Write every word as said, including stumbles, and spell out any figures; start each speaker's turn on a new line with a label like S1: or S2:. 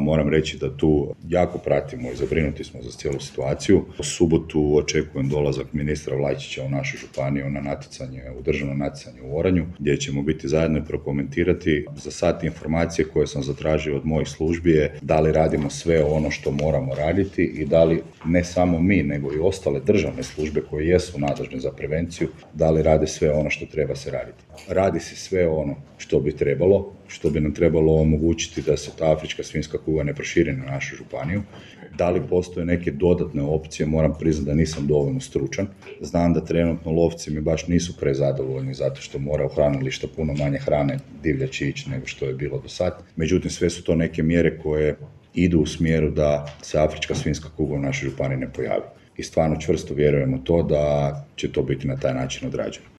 S1: moram reći da tu jako pratimo i zabrinuti smo za cijelu situaciju. U subotu očekujem dolazak ministra Vlajčića u našu županiju na natjecanje, u državno natjecanje u oranju, gdje ćemo biti zajedno i prokomentirati. Za sad informacije koje sam zatražio od mojih službi je da li radimo sve ono što moramo raditi i da li ne samo mi, nego i ostale državne službe koje jesu nadležne za prevenciju, da li rade sve ono što treba se raditi. Radi se sve ono što bi trebalo, što bi nam trebalo omogućiti da se ta afrička svinjska kuga ne proširi na našu županiju. Da li postoje neke dodatne opcije, moram priznati da nisam dovoljno stručan. Znam da trenutno lovci mi baš nisu prezadovoljni zato što mora u hranilišta puno manje hrane divljači ići nego što je bilo do sad. Međutim, sve su to neke mjere koje idu u smjeru da se afrička svinjska kuga u našoj županiji ne pojavi. I stvarno čvrsto vjerujemo to da će to biti na taj način odrađeno.